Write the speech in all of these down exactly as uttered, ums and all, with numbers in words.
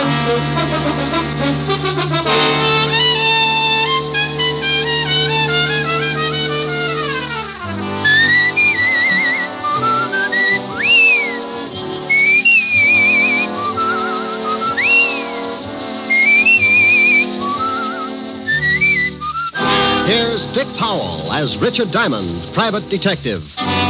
Here's Dick Powell as Richard Diamond, private detective.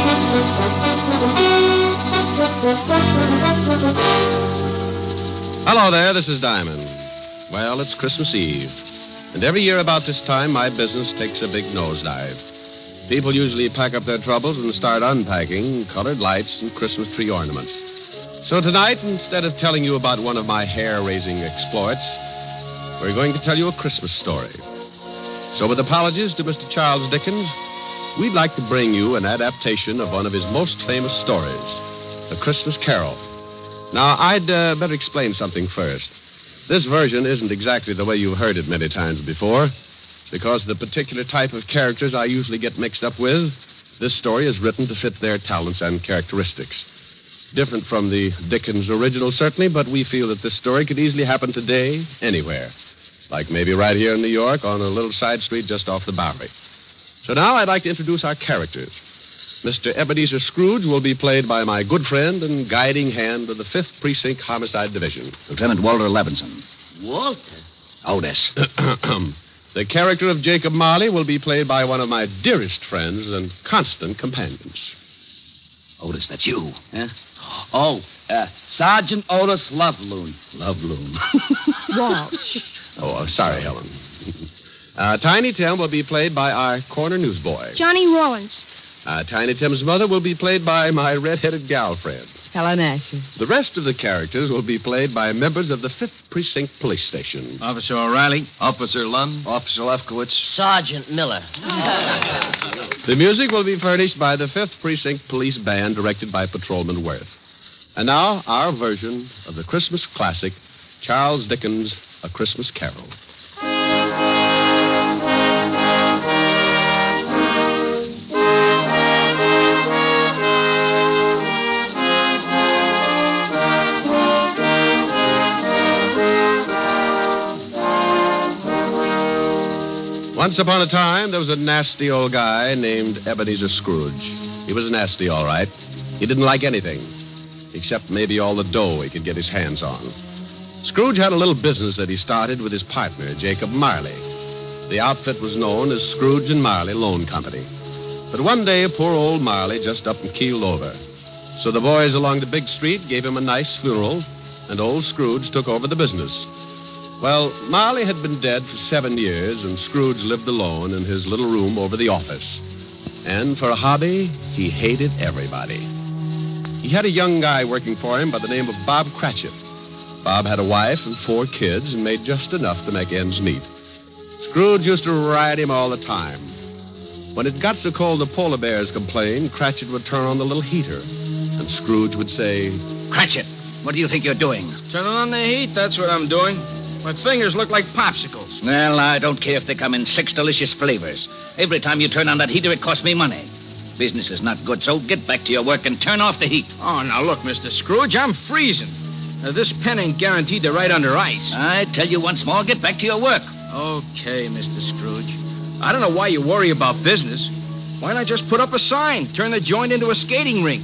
Hello there, this is Diamond. Well, it's Christmas Eve. And every year about this time, my business takes a big nosedive. People usually pack up their troubles and start unpacking colored lights and Christmas tree ornaments. So tonight, instead of telling you about one of my hair-raising exploits, we're going to tell you a Christmas story. So with apologies to Mister Charles Dickens, we'd like to bring you an adaptation of one of his most famous stories, A Christmas Carol. Now, I'd uh, better explain something first. This version isn't exactly the way you've heard it many times before. Because of the particular type of characters I usually get mixed up with, this story is written to fit their talents and characteristics. Different from the Dickens original, certainly, but we feel that this story could easily happen today, anywhere. Like maybe right here in New York on a little side street just off the Bowery. So now I'd like to introduce our characters. Mister Ebenezer Scrooge will be played by my good friend and guiding hand of the fifth Precinct Homicide Division, Lieutenant Walter Levinson. Walter? Otis. The character of Jacob Marley will be played by one of my dearest friends and constant companions. Otis, that's you. Huh? Oh, uh, Sergeant Otis Loveloon. Loveloon. Walsh. Oh, sorry, Helen. Uh, Tiny Tim will be played by our corner newsboy. Johnny Rollins. Uh, Tiny Tim's mother will be played by my red-headed gal friend. Helen Asher. The rest of the characters will be played by members of the fifth Precinct Police Station. Officer O'Reilly. Officer Lund. Officer Lefkowitz. Sergeant Miller. The music will be furnished by the fifth Precinct Police Band, directed by Patrolman Worth. And now, our version of the Christmas classic, Charles Dickens' A Christmas Carol. Once upon a time, there was a nasty old guy named Ebenezer Scrooge. He was nasty, all right. He didn't like anything, except maybe all the dough he could get his hands on. Scrooge had a little business that he started with his partner, Jacob Marley. The outfit was known as Scrooge and Marley Loan Company. But one day, poor old Marley just up and keeled over. So the boys along the big street gave him a nice funeral, and old Scrooge took over the business. Well, Marley had been dead for seven years, and Scrooge lived alone in his little room over the office. And for a hobby, he hated everybody. He had a young guy working for him by the name of Bob Cratchit. Bob had a wife and four kids and made just enough to make ends meet. Scrooge used to ride him all the time. When it got so cold the polar bears complained, Cratchit would turn on the little heater, and Scrooge would say, Cratchit, what do you think you're doing? Turning on the heat, that's what I'm doing. My fingers look like popsicles. Well, I don't care if they come in six delicious flavors. Every time you turn on that heater, it costs me money. Business is not good, so get back to your work and turn off the heat. Oh, now look, Mister Scrooge, I'm freezing. Now, this pen ain't guaranteed to ride under ice. I tell you once more, get back to your work. Okay, Mister Scrooge. I don't know why you worry about business. Why not just put up a sign, turn the joint into a skating rink?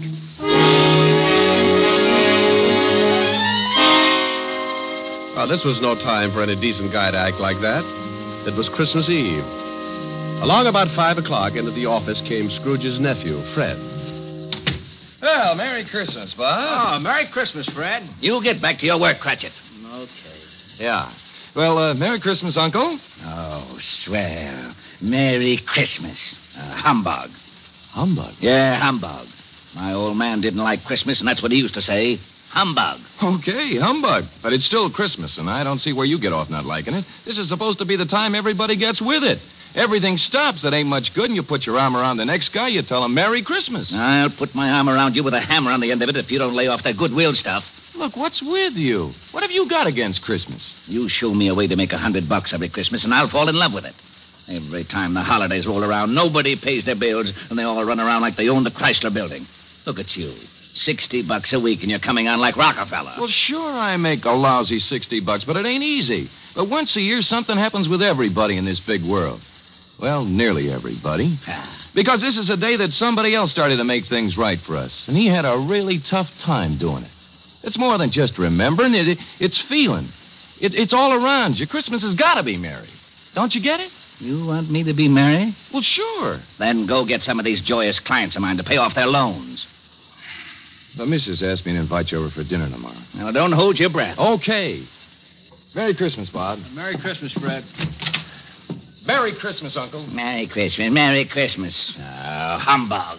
Well, this was no time for any decent guy to act like that. It was Christmas Eve. Along about five o'clock, into the office came Scrooge's nephew, Fred. Well, Merry Christmas, Bob. Oh, Merry Christmas, Fred. You get back to your work, Cratchit. Okay. Yeah. Well, uh, Merry Christmas, Uncle. Oh, swell. Merry Christmas. Uh, humbug. Humbug. Yeah, humbug. My old man didn't like Christmas, and that's what he used to say. Humbug. Okay, humbug. But it's still Christmas, and I don't see where you get off not liking it. This is supposed to be the time everybody gets with it. Everything stops. That ain't much good, and you put your arm around the next guy, you tell him Merry Christmas. I'll put my arm around you with a hammer on the end of it if you don't lay off that goodwill stuff. Look, what's with you? What have you got against Christmas? You show me a way to make a hundred bucks every Christmas, and I'll fall in love with it. Every time the holidays roll around, nobody pays their bills, and they all run around like they own the Chrysler Building. Look at you. Sixty bucks a week, and you're coming on like Rockefeller. Well, sure, I make a lousy sixty bucks, but it ain't easy. But once a year, something happens with everybody in this big world. Well, nearly everybody. Because this is a day that somebody else started to make things right for us, and he had a really tough time doing it. It's more than just remembering. It, it, it's feeling. It, it's all around you. Christmas has got to be merry. Don't you get it? You want me to be merry? Well, sure. Then go get some of these joyous clients of mine to pay off their loans. The missus asked me to invite you over for dinner tomorrow. Now, don't hold your breath. Okay. Merry Christmas, Bob. Merry Christmas, Fred. Merry Christmas, Uncle. Merry Christmas, Merry Christmas. Oh, humbug.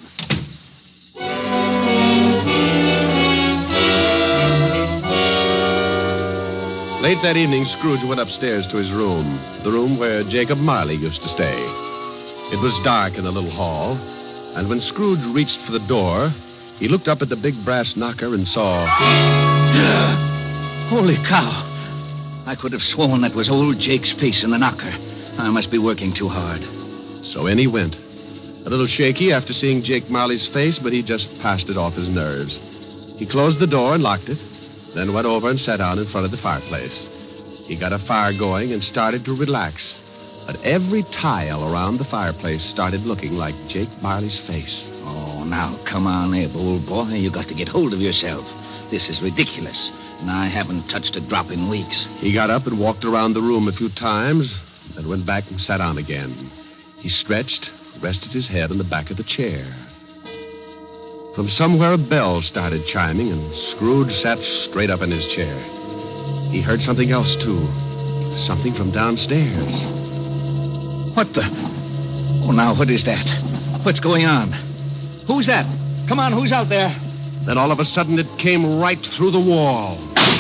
Late that evening, Scrooge went upstairs to his room, the room where Jacob Marley used to stay. It was dark in the little hall, and when Scrooge reached for the door, he looked up at the big brass knocker and saw... Holy cow. I could have sworn that was old Jake's face in the knocker. I must be working too hard. So in he went. A little shaky after seeing Jake Marley's face, but he just passed it off his nerves. He closed the door and locked it, then went over and sat down in front of the fireplace. He got a fire going and started to relax. But every tile around the fireplace started looking like Jake Marley's face. Oh, now, come on, Abe, old boy. You got to get hold of yourself. This is ridiculous, and I haven't touched a drop in weeks. He got up and walked around the room a few times, then went back and sat down again. He stretched, rested his head on the back of the chair. From somewhere a bell started chiming, and Scrooge sat straight up in his chair. He heard something else, too. Something from downstairs. What the? Oh, now, what is that? What's going on? Who's that? Come on, who's out there? Then all of a sudden it came right through the wall.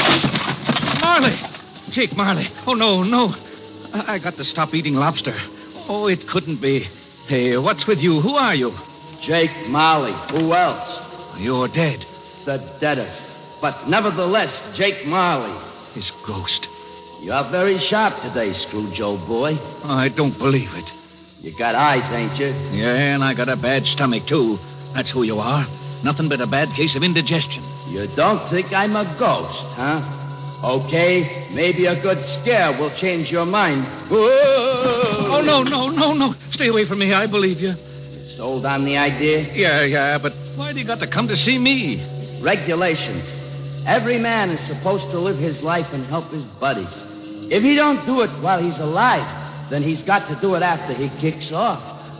Marley! Jake Marley. Oh, no, no. I, I got to stop eating lobster. Oh, it couldn't be. Hey, what's with you? Who are you? Jake Marley. Who else? You're dead. The deadest. But nevertheless, Jake Marley. His ghost. You're very sharp today, Scrooge, old boy. I don't believe it. You got eyes, ain't you? Yeah, and I got a bad stomach, too. That's who you are. Nothing but a bad case of indigestion. You don't think I'm a ghost, huh? Okay, maybe a good scare will change your mind. Whoa! Oh, no, no, no, no. Stay away from me. I believe you. Sold on the idea? Yeah, yeah, but why do you got to come to see me? Regulations. Every man is supposed to live his life and help his buddies. If he don't do it while he's alive, then he's got to do it after he kicks off.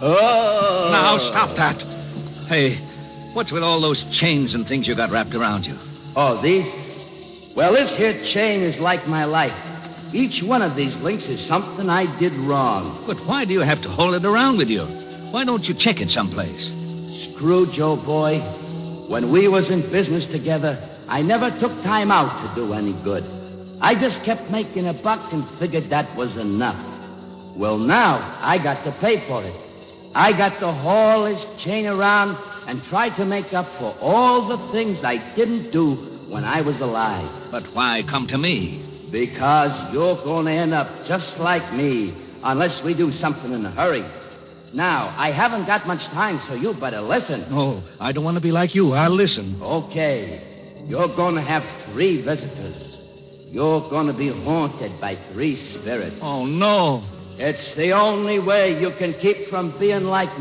Oh! Now, stop that. Hey, what's with all those chains and things you got wrapped around you? Oh, these? Well, this here chain is like my life. Each one of these links is something I did wrong. But why do you have to hold it around with you? Why don't you check it someplace? Scrooge, old boy, when we was in business together, I never took time out to do any good. I just kept making a buck and figured that was enough. Well, now I got to pay for it. I got to haul his chain around and try to make up for all the things I didn't do when I was alive. But why come to me? Because you're going to end up just like me unless we do something in a hurry. Now, I haven't got much time, so you better listen. Oh, I don't want to be like you. I'll listen. Okay. You're going to have three visitors. You're going to be haunted by three spirits. Oh, no. It's the only way you can keep from being like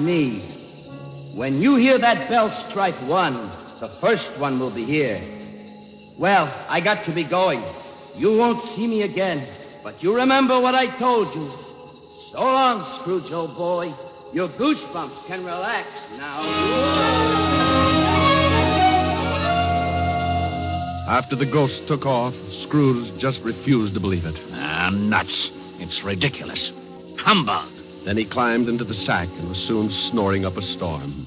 me. When you hear that bell strike one, the first one will be here. Well, I got to be going. You won't see me again, but you remember what I told you. So long, Scrooge, old boy. Your goosebumps can relax now. After the ghost took off, Scrooge just refused to believe it. Ah, nuts. It's ridiculous. Humbug. Then he climbed into the sack and was soon snoring up a storm.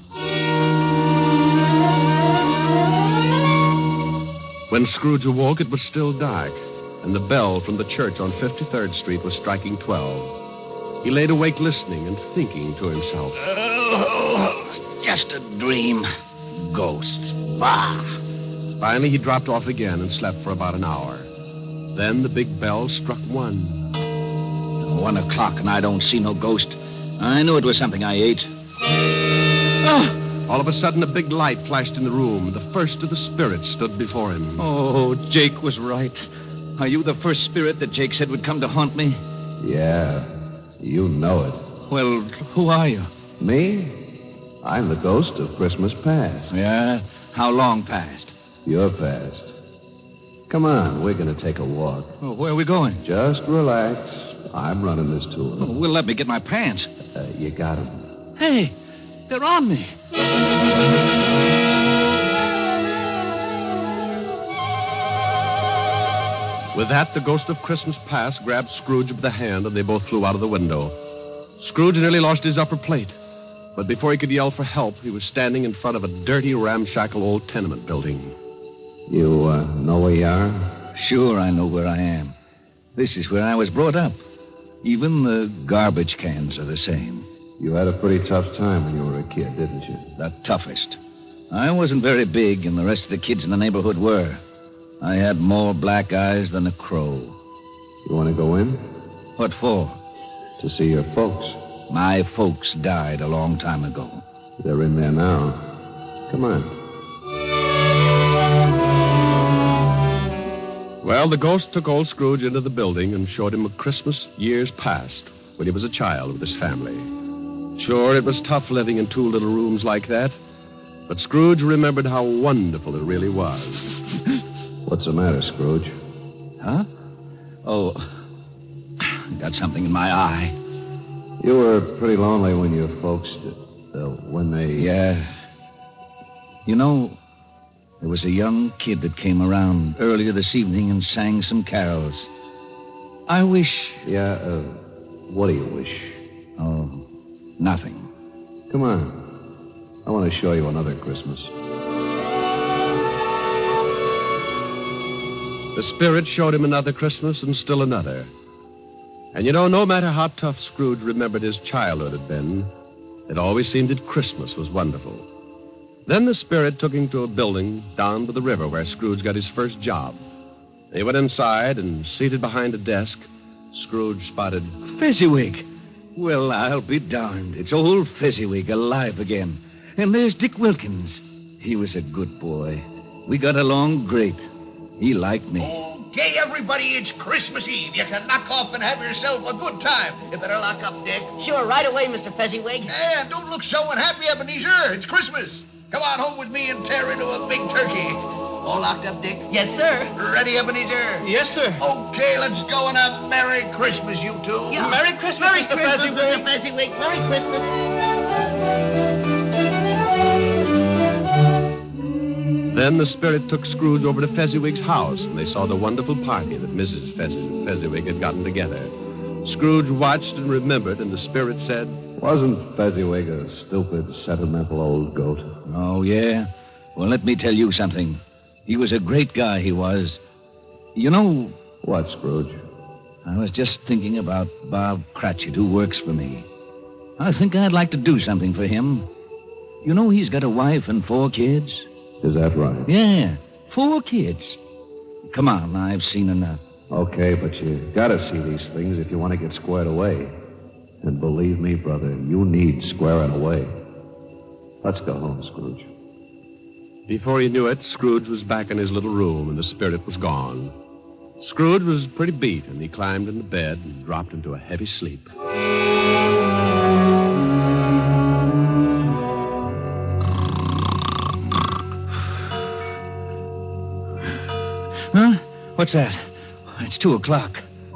When Scrooge awoke, it was still dark, and the bell from the church on fifty-third Street was striking twelve. He laid awake listening and thinking to himself. Oh, just a dream. Ghosts. Bah. Finally, he dropped off again and slept for about an hour. Then the big bell struck one. One o'clock and I don't see no ghost. I knew it was something I ate. Oh, All of a sudden, a big light flashed in the room. The first of the spirits stood before him. Oh, Jake was right. Are you the first spirit that Jake said would come to haunt me? Yeah, you know it. Well, who are you? Me? I'm the ghost of Christmas past. Yeah? How long past? Your past. Come on, we're going to take a walk. Oh, where are we going? Just relax. I'm running this tour. Oh, well, let me get my pants. Uh, you got them. Hey, they're on me. With that, the ghost of Christmas past grabbed Scrooge by the hand, and they both flew out of the window. Scrooge nearly lost his upper plate. But before he could yell for help, he was standing in front of a dirty, ramshackle old tenement building. You uh, know where you are? Sure, I know where I am. This is where I was brought up. Even the garbage cans are the same. You had a pretty tough time when you were a kid, didn't you? The toughest. I wasn't very big, and the rest of the kids in the neighborhood were. I had more black eyes than a crow. You want to go in? What for? To see your folks. My folks died a long time ago. They're in there now. Come on. Well, the ghost took old Scrooge into the building and showed him a Christmas years past when he was a child with his family. Sure, it was tough living in two little rooms like that, but Scrooge remembered how wonderful it really was. What's the matter, Scrooge? Huh? Oh, got something in my eye. You were pretty lonely when your folks, uh, when they... Yeah. You know, there was a young kid that came around earlier this evening and sang some carols. I wish... Yeah, uh, what do you wish? Oh, nothing. Come on. I want to show you another Christmas. The spirit showed him another Christmas and still another. And you know, no matter how tough Scrooge remembered his childhood had been, it always seemed that Christmas was wonderful. Then the spirit took him to a building down by the river where Scrooge got his first job. He went inside, and seated behind a desk, Scrooge spotted... Fezziwig. Well, I'll be darned. It's old Fezziwig alive again. And there's Dick Wilkins. He was a good boy. We got along great. He liked me. Okay, everybody, it's Christmas Eve. You can knock off and have yourself a good time. You better lock up, Dick. Sure, right away, Mister Fezziwig. And don't look so unhappy, Ebenezer. It's Christmas. Come on home with me and tear into a big turkey. All locked up, Dick? Yes, sir. Ready, Ebenezer? Yes, sir. Okay, let's go and have Merry Christmas, you two. Yeah. Merry Christmas, Merry Mister Christmas, Fezziwig. Mister Fezziwig. Merry Christmas. Then the spirit took Scrooge over to Fezziwig's house, and they saw the wonderful party that Missus Fezzi- Fezziwig had gotten together. Scrooge watched and remembered, and the spirit said... Wasn't Fezziwig a stupid, sentimental old goat? Oh, yeah? Well, let me tell you something. He was a great guy, he was. You know... What, Scrooge? I was just thinking about Bob Cratchit, who works for me. I think I'd like to do something for him. You know he's got a wife and four kids? Is that right? Yeah, four kids. Come on, I've seen enough. Okay, but you gotta see these things if you want to get squared away. And believe me, brother, you need squaring away. Let's go home, Scrooge. Before he knew it, Scrooge was back in his little room, and the spirit was gone. Scrooge was pretty beat, and he climbed into bed and dropped into a heavy sleep. Huh? What's that? It's two o'clock.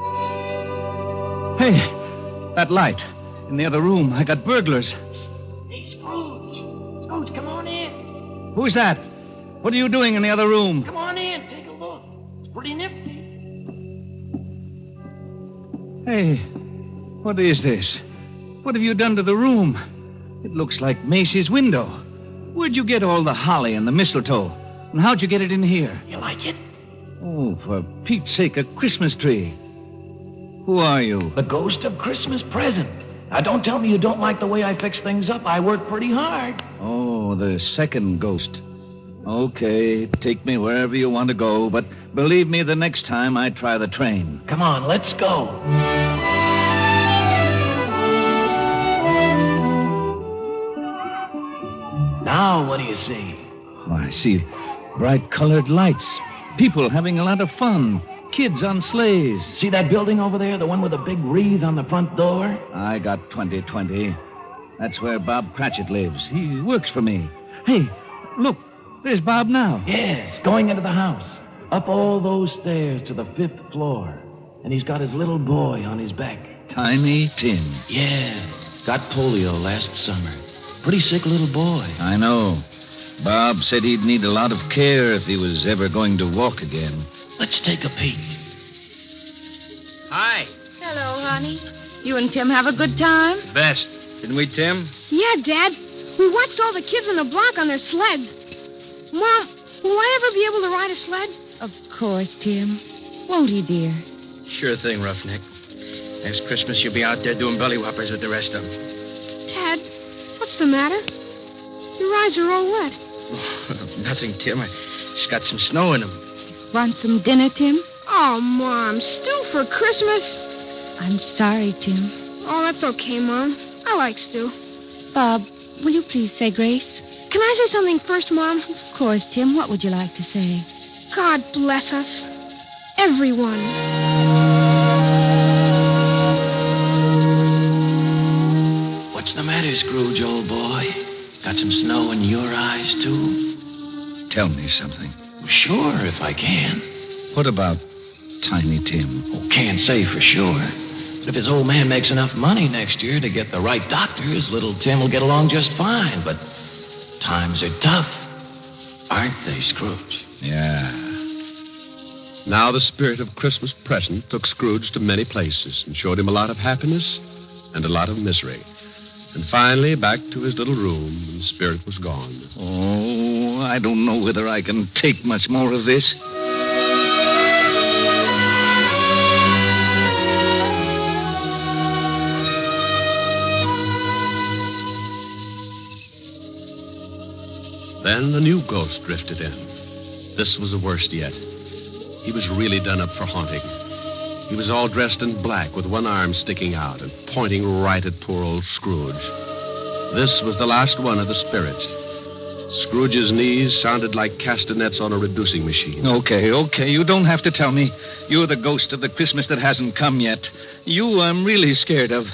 Hey, that light in the other room. I got burglars. Hey, Scrooge. Scrooge, come on in. Who's that? What are you doing in the other room? Come on in. Take a look. It's pretty nifty. Hey, what is this? What have you done to the room? It looks like Macy's window. Where'd you get all the holly and the mistletoe? And how'd you get it in here? You like it? Oh, for Pete's sake, a Christmas tree. Who are you? The ghost of Christmas present. Now, don't tell me you don't like the way I fix things up. I work pretty hard. Oh, the second ghost. Okay, take me wherever you want to go, but believe me, the next time I try the train. Come on, let's go. Now Now, what do you see? Oh, I see bright colored lights. People having a lot of fun. Kids on sleighs. See that building over there? The one with the big wreath on the front door? I got twenty twenty. That's where Bob Cratchit lives. He works for me. Hey, look. There's Bob now. Yes, going into the house. Up all those stairs to the fifth floor. And he's got his little boy on his back. Tiny Tim. Yeah, got polio last summer. Pretty sick little boy. I know. Bob said he'd need a lot of care if he was ever going to walk again. Let's take a peek. Hi. Hello, honey. You and Tim have a good time? Best. Didn't we, Tim? Yeah, Dad. We watched all the kids on the block on their sleds. Mom, will I ever be able to ride a sled? Of course, Tim. Won't he, dear? Sure thing, Roughneck. Next Christmas, you'll be out there doing belly whoppers with the rest of them. Dad, what's the matter? Your eyes are all wet. Oh, nothing, Tim. I just got some snow in them. Want some dinner, Tim? Oh, Mom, stew for Christmas? I'm sorry, Tim. Oh, that's okay, Mom. I like stew. Bob, will you please say grace? Can I say something first, Mom? Of course, Tim. What would you like to say? God bless us. Everyone. What's the matter, Scrooge, old boy? Got some snow in your eyes, too? Tell me something. Sure, if I can. What about Tiny Tim? Oh, can't say for sure. But if his old man makes enough money next year to get the right doctors, little Tim will get along just fine. But times are tough, aren't they, Scrooge? Yeah. Now the spirit of Christmas present took Scrooge to many places and showed him a lot of happiness and a lot of misery. And finally, back to his little room, and the spirit was gone. Oh, I don't know whether I can take much more of this. Then the new ghost drifted in. This was the worst yet. He was really done up for haunting. He was all dressed in black with one arm sticking out and pointing right at poor old Scrooge. This was the last one of the spirits. Scrooge's knees sounded like castanets on a reducing machine. Okay, okay. You don't have to tell me. You're the ghost of the Christmas that hasn't come yet. You I'm really scared of.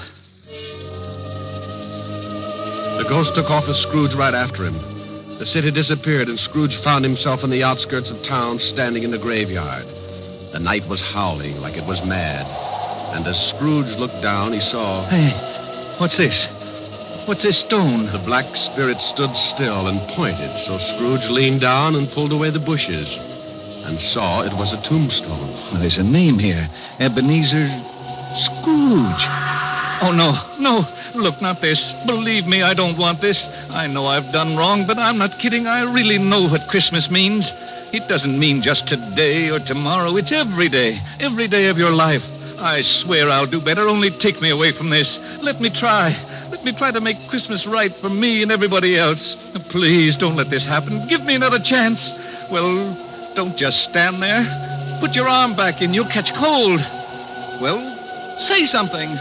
The ghost took off with Scrooge right after him. The city disappeared, and Scrooge found himself in the outskirts of town, standing in the graveyard. The night was howling like it was mad. And as Scrooge looked down, he saw... Hey, what's this? What's this stone? The black spirit stood still and pointed, so Scrooge leaned down and pulled away the bushes and saw it was a tombstone. Well, there's a name here. Ebenezer Scrooge. Oh, no, no. Look, not this. Believe me, I don't want this. I know I've done wrong, but I'm not kidding. I really know what Christmas means. It doesn't mean just today or tomorrow. It's every day. Every day of your life. I swear I'll do better. Only take me away from this. Let me try. Let me try to make Christmas right for me and everybody else. Please, don't let this happen. Give me another chance. Well, don't just stand there. Put your arm back in. You'll catch cold. Well, say something.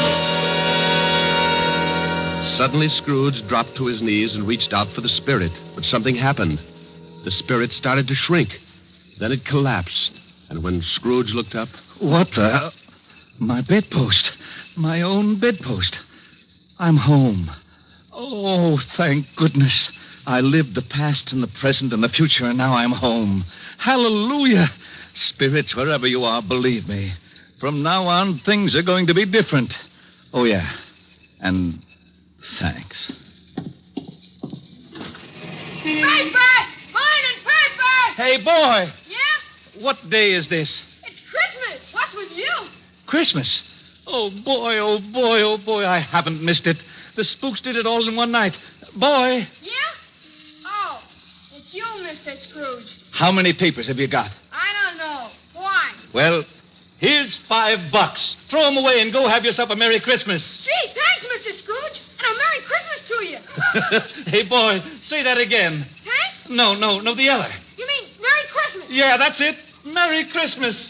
Suddenly, Scrooge dropped to his knees and reached out for the spirit. But something happened. The spirit started to shrink. Then it collapsed. And when Scrooge looked up... What the... My bedpost. My own bedpost. I'm home. Oh, thank goodness. I lived the past and the present and the future, and now I'm home. Hallelujah. Spirits, wherever you are, believe me. From now on, things are going to be different. Oh, yeah. And thanks. Paper! Morning, paper! Hey, boy. Yeah? What day is this? It's Christmas. What's with you? Christmas. Oh, boy, oh, boy, oh, boy. I haven't missed it. The spooks did it all in one night. Boy. Yeah? Oh, it's you, Mister Scrooge. How many papers have you got? I don't know. Why? Well, here's five bucks. Throw them away and go have yourself a Merry Christmas. Gee, thanks, Mister Scrooge. And a Merry Christmas to you. Hey, boy, say that again. Thanks? No, no, no, the other. You mean Merry Christmas? Yeah, that's it. Merry Christmas.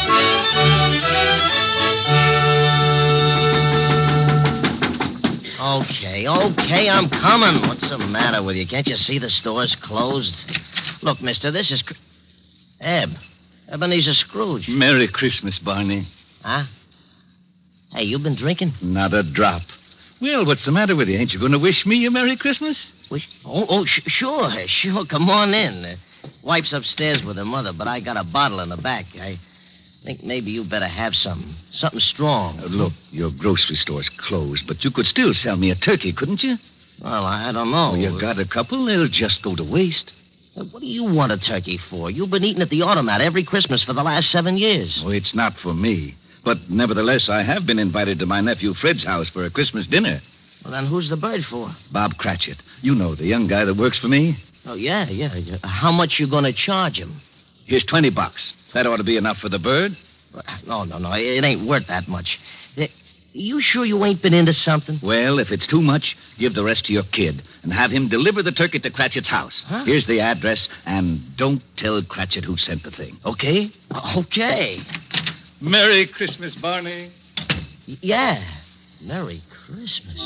Oh, okay, okay, I'm coming. What's the matter with you? Can't you see the store's closed? Look, mister, this is... Eb. Ebenezer Scrooge. Merry Christmas, Barney. Huh? Hey, you been drinking? Not a drop. Well, what's the matter with you? Ain't you going to wish me a Merry Christmas? Wish? Oh, oh sh- sure, sure. Come on in. Uh, wife's upstairs with her mother, but I got a bottle in the back. I think maybe you better have something. Something strong. Uh, look, your grocery store's closed, but you could still sell me a turkey, couldn't you? Well, I don't know. Well, you got a couple. They'll just go to waste. What do you want a turkey for? You've been eating at the automat every Christmas for the last seven years. Oh, it's not for me. But nevertheless, I have been invited to my nephew Fred's house for a Christmas dinner. Well, then who's the bird for? Bob Cratchit. You know, the young guy that works for me. Oh, yeah, yeah. yeah. How much you going to charge him? Here's twenty bucks. That ought to be enough for the bird. No, no, no. It ain't worth that much. You sure you ain't been into something? Well, if it's too much, give the rest to your kid and have him deliver the turkey to Cratchit's house. Huh? Here's the address, and don't tell Cratchit who sent the thing, okay? Okay. Merry Christmas, Barney. Y- yeah. Merry Christmas.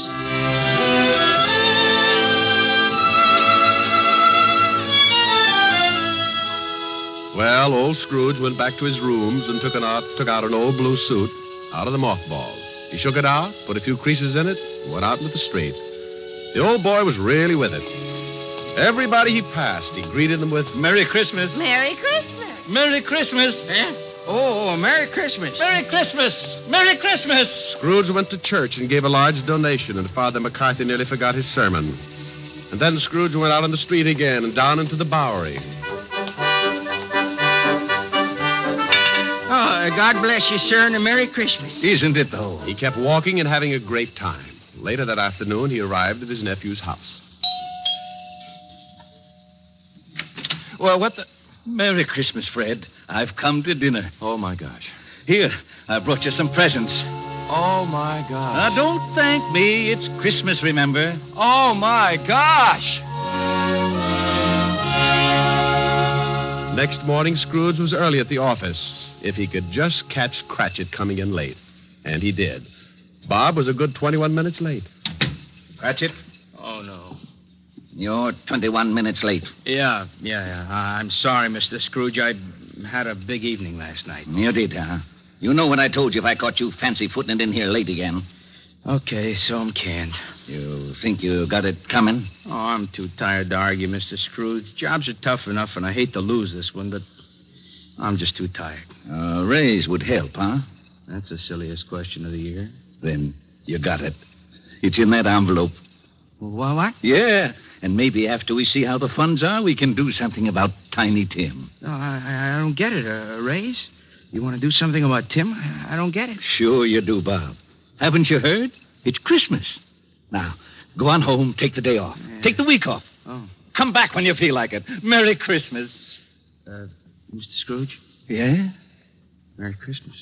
Well, old Scrooge went back to his rooms and took, an out, took out an old blue suit out of the mothballs. He shook it out, put a few creases in it, and went out into the street. The old boy was really with it. Everybody he passed, he greeted them with, Merry Christmas. Merry Christmas. Merry Christmas. Eh? Oh, Merry Christmas. Merry Christmas. Merry Christmas. Scrooge went to church and gave a large donation, and Father McCarthy nearly forgot his sermon. And then Scrooge went out on the street again and down into the Bowery. Oh, God bless you, sir, and a Merry Christmas. Isn't it, though? He kept walking and having a great time. Later that afternoon, he arrived at his nephew's house. Well, what the... Merry Christmas, Fred. I've come to dinner. Oh, my gosh. Here, I brought you some presents. Oh, my gosh. Now, don't thank me. It's Christmas, remember? Oh, my gosh. Next morning, Scrooge was early at the office. If he could just catch Cratchit coming in late. And he did. Bob was a good twenty-one minutes late. Cratchit? Oh, no. You're twenty-one minutes late. Yeah, yeah, yeah. I'm sorry, Mister Scrooge. I had a big evening last night. You did, huh? You know what I told you if I caught you fancy-footing it in here late again. Okay, so I'm canned. You think you got it coming? Oh, I'm too tired to argue, Mister Scrooge. Jobs are tough enough, and I hate to lose this one, but I'm just too tired. A raise would help, huh? That's the silliest question of the year. Then you got it. It's in that envelope. Well, what? Yeah, and maybe after we see how the funds are, we can do something about Tiny Tim. No, I, I don't get it. A, a raise? You want to do something about Tim? I, I don't get it. Sure you do, Bob. Haven't you heard? It's Christmas. Now, go on home, take the day off. Yeah. Take the week off. Oh. Come back when you feel like it. Merry Christmas. Uh, Mister Scrooge? Yeah? Merry Christmas.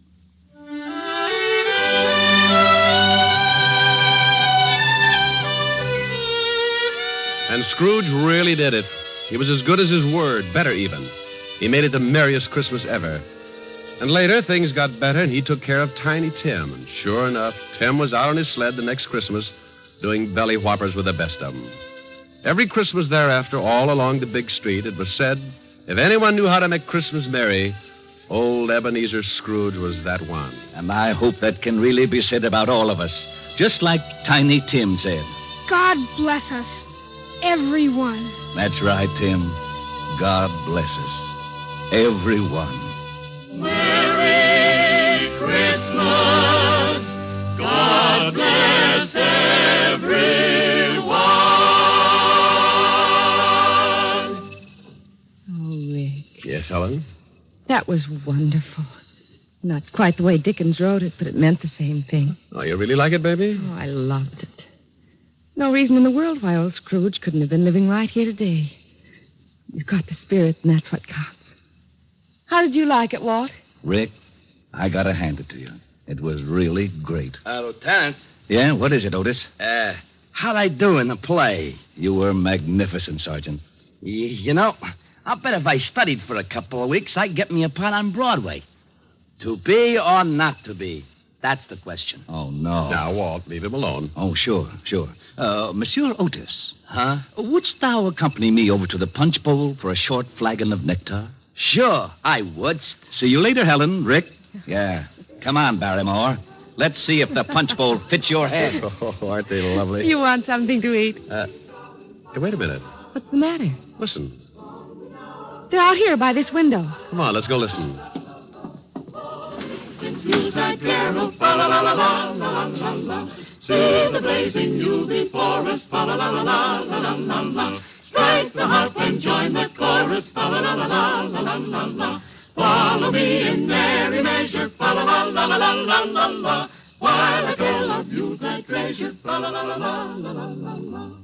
And Scrooge really did it. He was as good as his word, better even. He made it the merriest Christmas ever. And later, things got better, and he took care of Tiny Tim. And sure enough, Tim was out on his sled the next Christmas doing belly whoppers with the best of them. Every Christmas thereafter, all along the big street, it was said, if anyone knew how to make Christmas merry, old Ebenezer Scrooge was that one. And I hope that can really be said about all of us, just like Tiny Tim said. God bless us, everyone. That's right, Tim. God bless us, everyone. Merry Christmas. God bless everyone. Oh, Rick. Yes, Helen? That was wonderful. Not quite the way Dickens wrote it, but it meant the same thing. Oh, you really like it, baby? Oh, I loved it. No reason in the world why old Scrooge couldn't have been living right here today. You've got the spirit, and that's what counts. How did you like it, Walt? Rick, I gotta hand it to you. It was really great. Uh, Lieutenant. Yeah, what is it, Otis? Uh, how'd I do in the play? You were magnificent, Sergeant. Y- you know, I'll bet if I studied for a couple of weeks, I'd get me a part on Broadway. To be or not to be, That's the question. Oh, no. Now, Walt, leave him alone. Oh, sure, sure. Uh, Monsieur Otis. Huh? Wouldst thou accompany me over to the punch bowl for a short flagon of nectar? Sure, I would. See you later, Helen. Rick? Yeah. Come on, Barrymore. Let's see if the punch bowl fits your head. Oh, aren't they lovely? You want something to eat? Uh, hey, wait a minute. What's the matter? Listen. They're out here by this window. Come on, let's go listen. Use that carol, fa la la la la la la la. See the blazing new before us, fa la la la la la la la. Strike the harp and join the chorus, fa la la la la la la la. Follow me in merry measure, fa la la la la la la la. While I tell of you that treasure, fa la la la la la la la.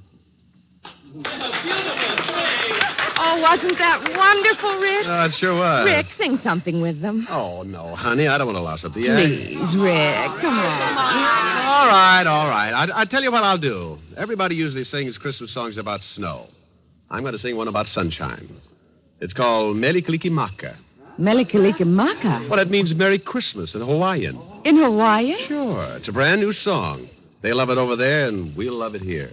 Oh, wasn't that wonderful, Rick? Uh, it sure was. Rick, sing something with them. Oh, no, honey, I don't want to loss up the act. Please, Rick, come on. All right, all right. I, I tell you what I'll do. Everybody usually sings Christmas songs about snow. I'm going to sing one about sunshine. It's called Mele Kalikimaka. Mele Kalikimaka? Well, it means Merry Christmas in Hawaiian. In Hawaii? Sure. It's a brand new song. They love it over there, and we'll love it here.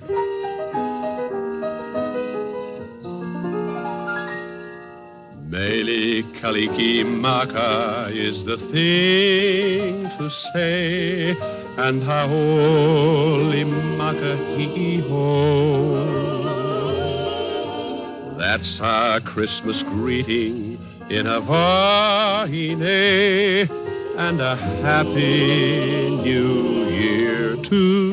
Mele Kalikimaka is the thing to say, and Haole Makahiho. That's our Christmas greeting in Hawaii, and a happy new year, too.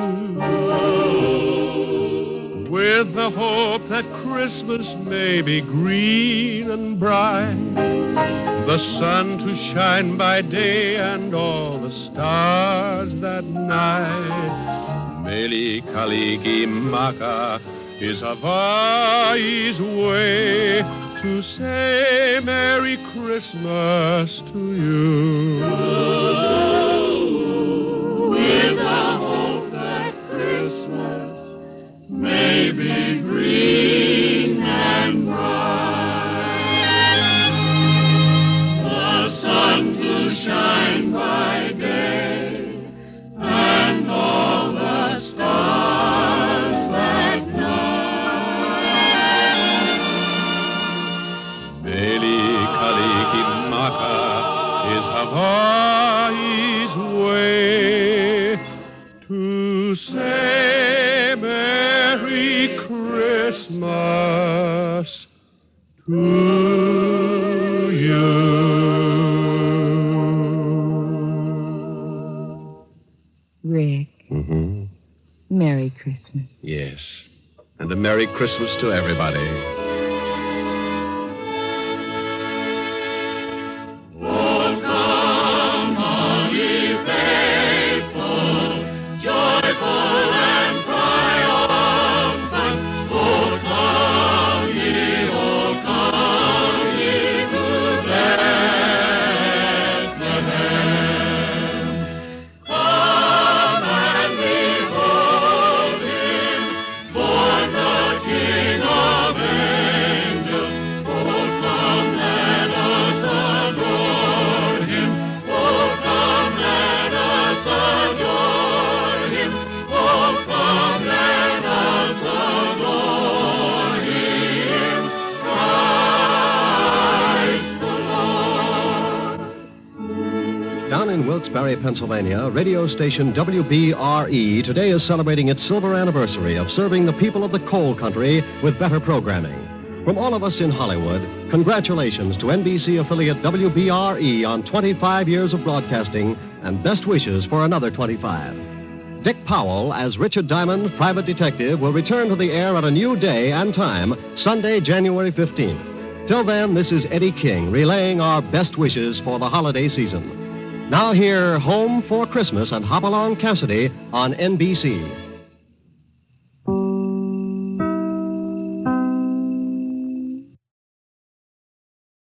With the hope that Christmas may be green and bright, the sun to shine by day and all the stars that night. Mele Kalikimaka is Hawaii's way to say Merry Christmas to you. With the hope that Christmas may be green and bright, the sun to shine by day, and all the stars that night. Mele Kalikimaka is Hawaii's way to say Merry Christmas to you. Rick, Mm-hmm. Merry Christmas. Yes. And a Merry Christmas to everybody. Oh, come, all ye faithful, joyful and triumphant. Oh, come ye, oh, come ye to Bethlehem. Come and behold him, born the King of angels. Oh, come, let us adore him. Oh, come, let us adore him. Oh, come, let us adore him. Christ the Lord. Down in Wilkes-Barre, Pennsylvania, radio station W B R E today is celebrating its silver anniversary of serving the people of the coal country with better programming. From all of us in Hollywood, congratulations to N B C affiliate W B R E on twenty-five years of broadcasting and best wishes for another twenty-five. Dick Powell, as Richard Diamond, private detective, will return to the air at a new day and time, Sunday, January fifteenth. Till then, this is Eddie King relaying our best wishes for the holiday season. Now hear Home for Christmas and Hopalong Cassidy on N B C.